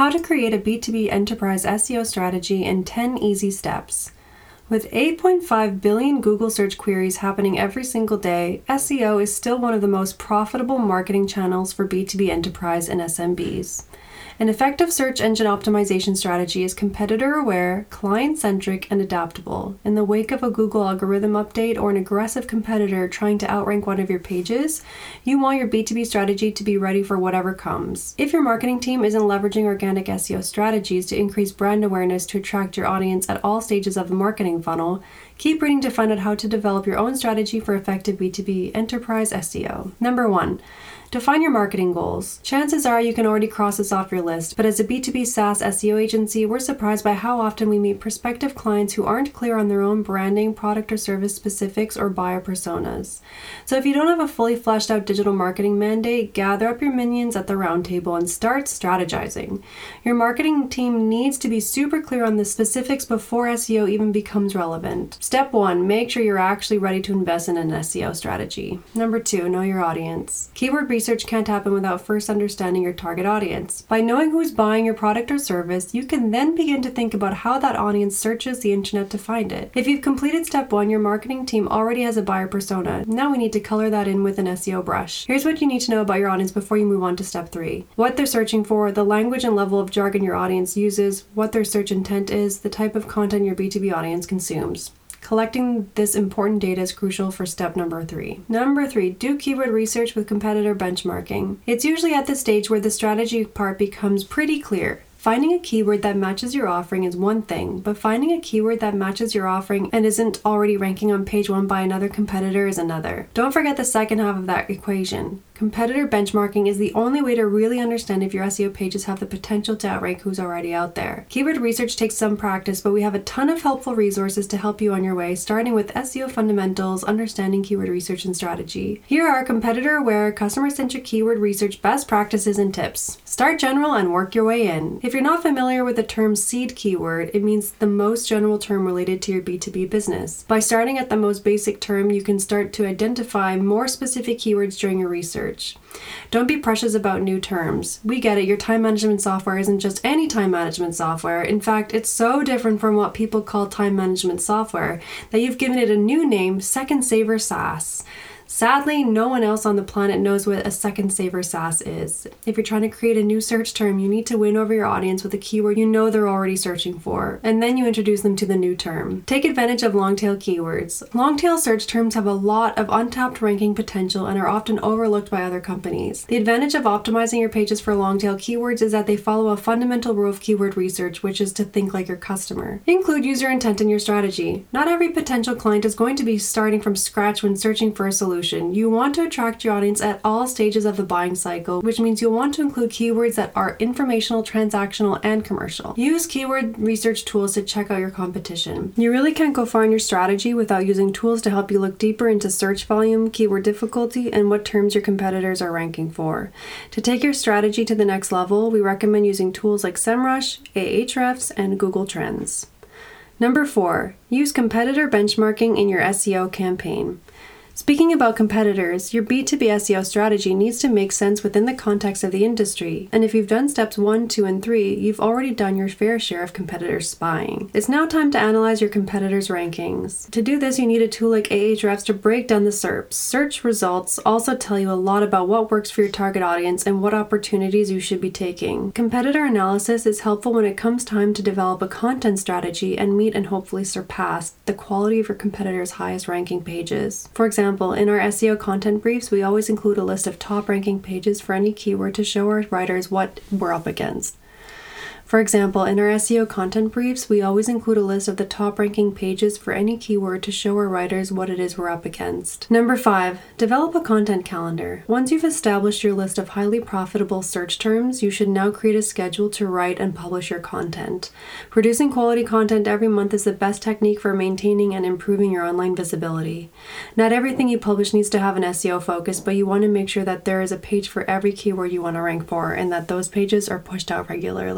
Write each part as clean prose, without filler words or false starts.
How to create a B2B enterprise SEO strategy in 10 easy steps. With 8.5 billion Google search queries happening every single day, SEO is still one of the most profitable marketing channels for B2B enterprise and SMBs. An effective search engine optimization strategy is competitor-aware, client-centric, and adaptable. In the wake of a Google algorithm update or an aggressive competitor trying to outrank one of your pages, you want your B2B strategy to be ready for whatever comes. If your marketing team isn't leveraging organic SEO strategies to increase brand awareness to attract your audience at all stages of the marketing funnel, keep reading to find out how to develop your own strategy for effective B2B enterprise SEO. Number 1. Define your marketing goals. Chances are you can already cross this off your list, but as a B2B SaaS SEO agency, we're surprised by how often we meet prospective clients who aren't clear on their own branding, product or service specifics, or buyer personas. So if you don't have a fully fleshed out digital marketing mandate, gather up your minions at the round table and start strategizing. Your marketing team needs to be super clear on the specifics before SEO even becomes relevant. Step 1, make sure you're actually ready to invest in an SEO strategy. Number 2, know your audience. Keyword research can't happen without first understanding your target audience. By knowing who's buying your product or service, you can then begin to think about how that audience searches the internet to find it. If you've completed step 1, your marketing team already has a buyer persona. Now we need to color that in with an SEO brush. Here's what you need to know about your audience before you move on to step 3. What they're searching for, the language and level of jargon your audience uses, what their search intent is, the type of content your B2B audience consumes. Collecting this important data is crucial for step number 3. Number 3, do keyword research with competitor benchmarking. It's usually at this stage where the strategy part becomes pretty clear. Finding a keyword that matches your offering is one thing, but finding a keyword that matches your offering and isn't already ranking on page 1 by another competitor is another. Don't forget the second half of that equation. Competitor benchmarking is the only way to really understand if your SEO pages have the potential to outrank who's already out there. Keyword research takes some practice, but we have a ton of helpful resources to help you on your way, starting with SEO fundamentals, understanding keyword research and strategy. Here are competitor-aware, customer-centric keyword research best practices and tips. Start general and work your way in. If you're not familiar with the term seed keyword, it means the most general term related to your B2B business. By starting at the most basic term, you can start to identify more specific keywords during your research. Don't be precious about new terms. We get it, your time management software isn't just any time management software. In fact, it's so different from what people call time management software that you've given it a new name, Second Saver SaaS. Sadly, no one else on the planet knows what a Second Saver SaaS is. If you're trying to create a new search term, you need to win over your audience with a keyword you know they're already searching for, and then you introduce them to the new term. Take advantage of long-tail keywords. Long-tail search terms have a lot of untapped ranking potential and are often overlooked by other companies. The advantage of optimizing your pages for long-tail keywords is that they follow a fundamental rule of keyword research, which is to think like your customer. Include user intent in your strategy. Not every potential client is going to be starting from scratch when searching for a solution. You want to attract your audience at all stages of the buying cycle, which means you'll want to include keywords that are informational, transactional, and commercial. Use keyword research tools to check out your competition. You really can't go far in your strategy without using tools to help you look deeper into search volume, keyword difficulty, and what terms your competitors are ranking for. To take your strategy to the next level, we recommend using tools like SEMrush, Ahrefs, and Google Trends. Number 4, use competitor benchmarking in your SEO campaign. Speaking about competitors, your B2B SEO strategy needs to make sense within the context of the industry, and if you've done steps 1, 2, and 3, you've already done your fair share of competitor spying. It's now time to analyze your competitors' rankings. To do this, you need a tool like Ahrefs to break down the SERPs. Search results also tell you a lot about what works for your target audience and what opportunities you should be taking. Competitor analysis is helpful when it comes time to develop a content strategy and meet and hopefully surpass the quality of your competitors' highest ranking pages. For example, in our SEO content briefs, we always include a list of top ranking pages for any keyword to show our writers what we're up against. For example, in our SEO content briefs, we always include a list of the top ranking pages for any keyword to show our writers what it is we're up against. Number 5, develop a content calendar. Once you've established your list of highly profitable search terms, you should now create a schedule to write and publish your content. Producing quality content every month is the best technique for maintaining and improving your online visibility. Not everything you publish needs to have an SEO focus, but you want to make sure that there is a page for every keyword you want to rank for and that those pages are pushed out regularly. Top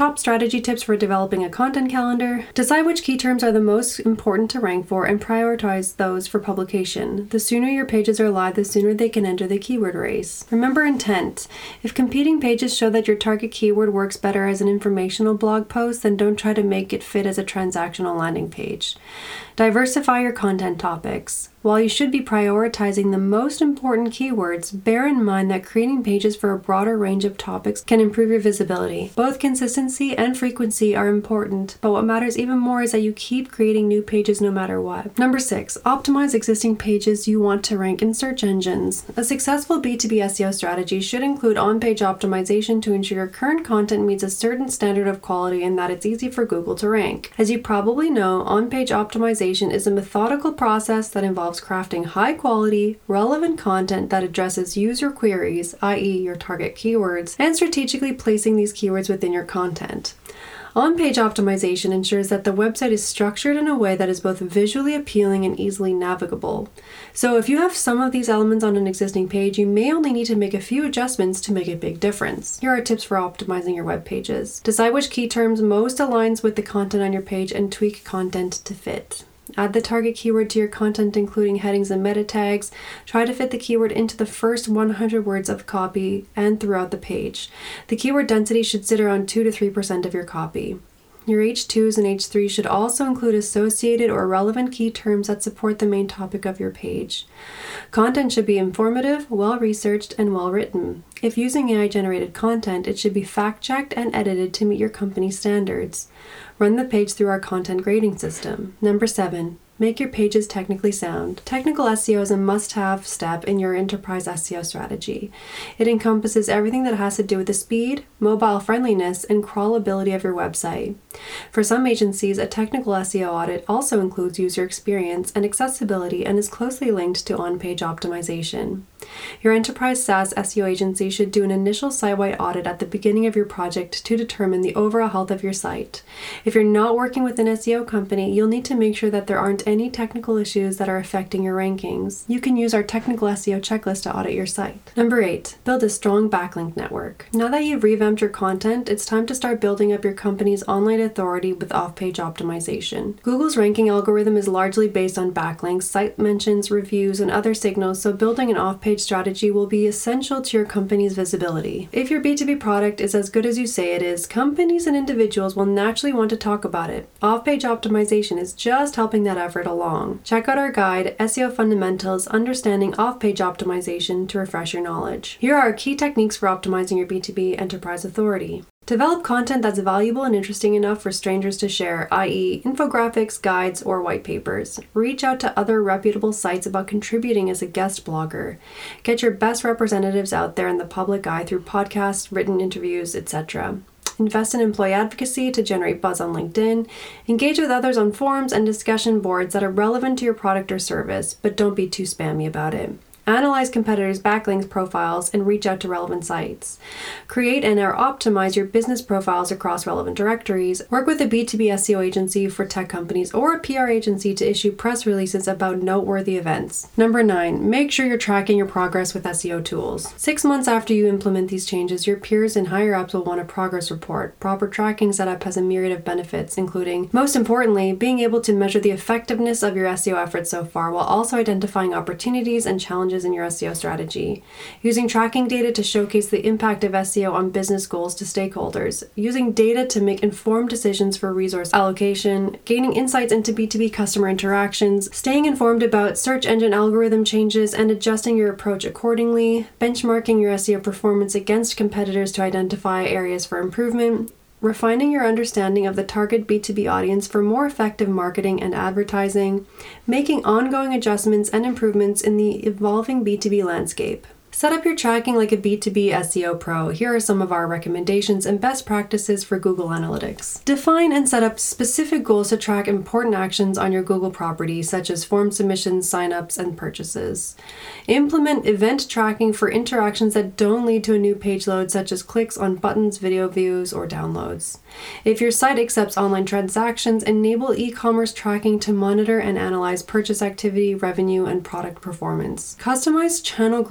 Top strategy tips for developing a content calendar. Decide which key terms are the most important to rank for and prioritize those for publication. The sooner your pages are live, the sooner they can enter the keyword race. Remember intent. If competing pages show that your target keyword works better as an informational blog post, then don't try to make it fit as a transactional landing page. Diversify your content topics. While you should be prioritizing the most important keywords, bear in mind that creating pages for a broader range of topics can improve your visibility. Both consistency and frequency are important, but what matters even more is that you keep creating new pages no matter what. Number 6, optimize existing pages you want to rank in search engines. A successful B2B SEO strategy should include on-page optimization to ensure your current content meets a certain standard of quality and that it's easy for Google to rank. As you probably know, on-page optimization is a methodical process that involves crafting high-quality, relevant content that addresses user queries, i.e. your target keywords, and strategically placing these keywords within your content. On-page optimization ensures that the website is structured in a way that is both visually appealing and easily navigable. So if you have some of these elements on an existing page, you may only need to make a few adjustments to make a big difference. Here are tips for optimizing your web pages. Decide which key terms most aligns with the content on your page and tweak content to fit. Add the target keyword to your content, including headings and meta tags. Try to fit the keyword into the first 100 words of copy and throughout the page. The keyword density should sit around 2 to 3% of your copy. Your H2s and H3s should also include associated or relevant key terms that support the main topic of your page. Content should be informative, well-researched, and well-written. If using AI-generated content, it should be fact-checked and edited to meet your company's standards. Run the page through our content grading system. Number 7. Make your pages technically sound. Technical SEO is a must-have step in your enterprise SEO strategy. It encompasses everything that has to do with the speed, mobile friendliness, and crawlability of your website. For some agencies, a technical SEO audit also includes user experience and accessibility and is closely linked to on-page optimization. Your enterprise SaaS SEO agency should do an initial site-wide audit at the beginning of your project to determine the overall health of your site. If you're not working with an SEO company, you'll need to make sure that there aren't any technical issues that are affecting your rankings. You can use our technical SEO checklist to audit your site. Number 8, build a strong backlink network. Now that you've revamped your content, it's time to start building up your company's online authority with off-page optimization. Google's ranking algorithm is largely based on backlinks, site mentions, reviews, and other signals, so building an off-page strategy will be essential to your company's visibility. If your B2B product is as good as you say it is, companies and individuals will naturally want to talk about it. Off-page optimization is just helping that effort along. Check out our guide, SEO Fundamentals, Understanding Off-Page Optimization, to refresh your knowledge. Here are key techniques for optimizing your B2B enterprise authority. Develop content that's valuable and interesting enough for strangers to share, i.e. infographics, guides, or white papers. Reach out to other reputable sites about contributing as a guest blogger. Get your best representatives out there in the public eye through podcasts, written interviews, etc. Invest in employee advocacy to generate buzz on LinkedIn. Engage with others on forums and discussion boards that are relevant to your product or service, but don't be too spammy about it. Analyze competitors' backlinks profiles and reach out to relevant sites. Create and or optimize your business profiles across relevant directories. Work with a B2B SEO agency for tech companies or a PR agency to issue press releases about noteworthy events. Number 9, make sure you're tracking your progress with SEO tools. 6 months after you implement these changes, your peers and higher ups will want a progress report. Proper tracking setup has a myriad of benefits, including, most importantly, being able to measure the effectiveness of your SEO efforts so far while also identifying opportunities and challenges in your SEO strategy. Using tracking data to showcase the impact of SEO on business goals to stakeholders. Using data to make informed decisions for resource allocation. Gaining insights into B2B customer interactions. Staying informed about search engine algorithm changes and adjusting your approach accordingly. Benchmarking your SEO performance against competitors to identify areas for improvement. Refining your understanding of the target B2B audience for more effective marketing and advertising, making ongoing adjustments and improvements in the evolving B2B landscape. Set up your tracking like a B2B SEO pro. Here are some of our recommendations and best practices for Google Analytics. Define and set up specific goals to track important actions on your Google property, such as form submissions, signups, and purchases. Implement event tracking for interactions that don't lead to a new page load, such as clicks on buttons, video views, or downloads. If your site accepts online transactions, enable e-commerce tracking to monitor and analyze purchase activity, revenue, and product performance. Customize channel groupings to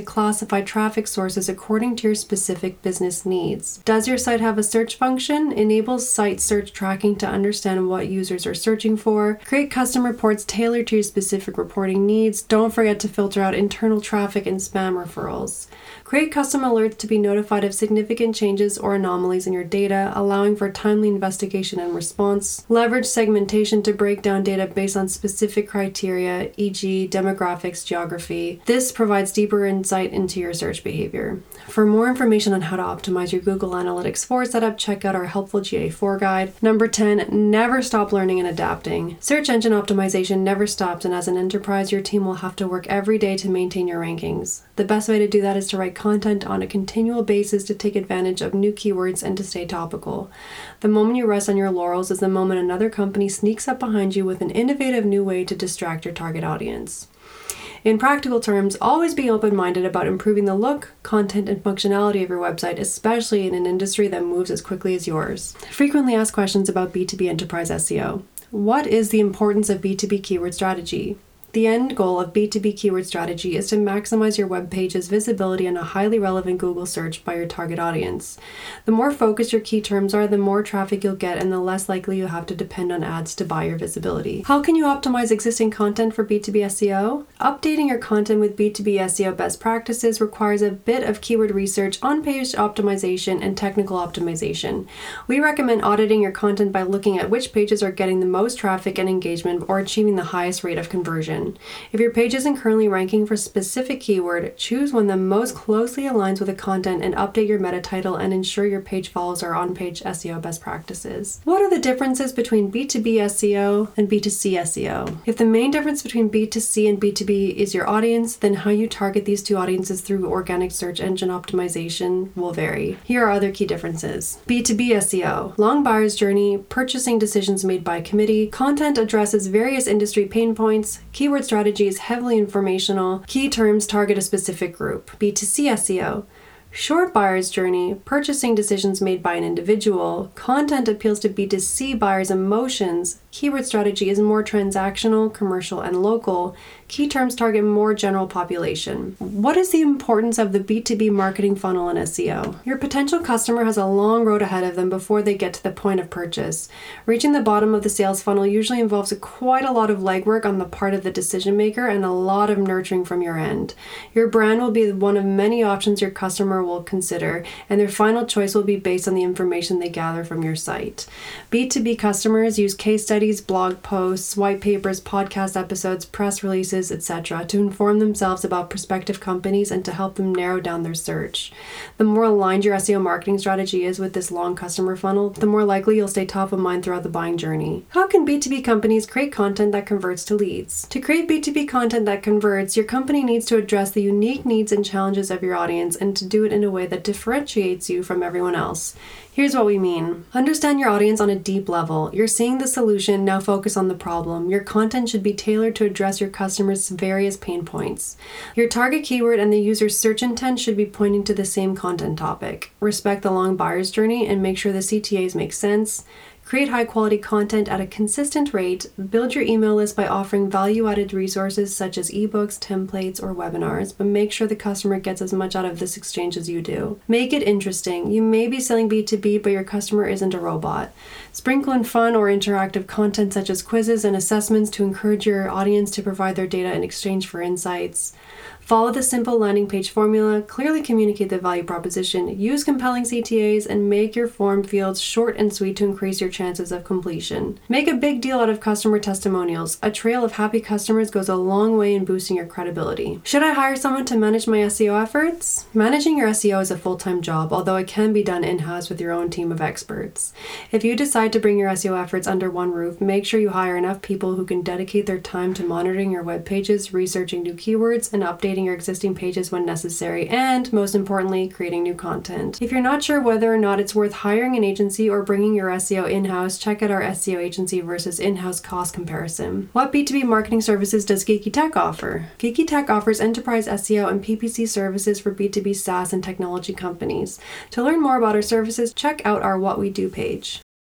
classify traffic sources according to your specific business needs. Does your site have a search function? Enables site search tracking to understand what users are searching for. Create custom reports tailored to your specific reporting needs. Don't forget to filter out internal traffic and spam referrals. Create custom alerts to be notified of significant changes or anomalies in your data, allowing for timely investigation and response. Leverage segmentation to break down data based on specific criteria, e.g., demographics, geography. This provides deeper insight into your search behavior. For more information on how to optimize your Google Analytics 4 setup, check out our helpful GA4 guide. Number 10, never stop learning and adapting. Search engine optimization never stops, and as an enterprise, your team will have to work every day to maintain your rankings. The best way to do that is to write content on a continual basis to take advantage of new keywords and to stay topical. The moment you rest on your laurels is the moment another company sneaks up behind you with an innovative new way to distract your target audience. In practical terms, always be open-minded about improving the look, content, and functionality of your website, especially in an industry that moves as quickly as yours. Frequently asked questions about B2B enterprise SEO. What is the importance of B2B keyword strategy? The end goal of B2B keyword strategy is to maximize your web page's visibility in a highly relevant Google search by your target audience. The more focused your key terms are, the more traffic you'll get and the less likely you have to depend on ads to buy your visibility. How can you optimize existing content for B2B SEO? Updating your content with B2B SEO best practices requires a bit of keyword research, on-page optimization, and technical optimization. We recommend auditing your content by looking at which pages are getting the most traffic and engagement or achieving the highest rate of conversion. If your page isn't currently ranking for a specific keyword, choose one that most closely aligns with the content and update your meta title and ensure your page follows our on-page SEO best practices. What are the differences between B2B SEO and B2C SEO? If the main difference between B2C and B2B is your audience, then how you target these two audiences through organic search engine optimization will vary. Here are other key differences. B2B SEO, long buyer's journey, purchasing decisions made by committee, content addresses various industry pain points, keyword strategy is heavily informational, key terms target a specific group. B2C SEO, short buyer's journey, purchasing decisions made by an individual, content appeals to B2C buyers' emotions, keyword strategy is more transactional, commercial, and local, key terms target more general population. What is the importance of the B2B marketing funnel in SEO? Your potential customer has a long road ahead of them before they get to the point of purchase. Reaching the bottom of the sales funnel usually involves quite a lot of legwork on the part of the decision maker and a lot of nurturing from your end. Your brand will be one of many options your customer will consider, and their final choice will be based on the information they gather from your site. B2B customers use case studies, blog posts, white papers, podcast episodes, press releases, etc. to inform themselves about prospective companies and to help them narrow down their search. The more aligned your SEO marketing strategy is with this long customer funnel, the more likely you'll stay top of mind throughout the buying journey. How can B2B companies create content that converts to leads? To create B2B content that converts, your company needs to address the unique needs and challenges of your audience and to do it in a way that differentiates you from everyone else. Here's what we mean. Understand your audience on a deep level. You're seeing the solution, now focus on the problem. Your content should be tailored to address your customers' various pain points. Your target keyword and the user's search intent should be pointing to the same content topic. Respect the long buyer's journey and make sure the CTAs make sense. Create high-quality content at a consistent rate. Build your email list by offering value-added resources such as ebooks, templates, or webinars, but make sure the customer gets as much out of this exchange as you do. Make it interesting. You may be selling B2B, but your customer isn't a robot. Sprinkle in fun or interactive content such as quizzes and assessments to encourage your audience to provide their data in exchange for insights. Follow the simple landing page formula, clearly communicate the value proposition, use compelling CTAs, and make your form fields short and sweet to increase your chances of completion. Make a big deal out of customer testimonials. A trail of happy customers goes a long way in boosting your credibility. Should I hire someone to manage my SEO efforts? Managing your SEO is a full-time job, although it can be done in-house with your own team of experts. If you decide to bring your SEO efforts under one roof, make sure you hire enough people who can dedicate their time to monitoring your web pages, researching new keywords, and updating your existing pages when necessary, and most importantly, creating new content. If you're not sure whether or not it's worth hiring an agency or bringing your SEO in-house, check out our SEO agency versus in-house cost comparison. What B2B marketing services does Geeky Tech offer? Geeky Tech offers enterprise SEO and PPC services for B2B SaaS and technology companies. To learn more about our services, check out our What We Do page.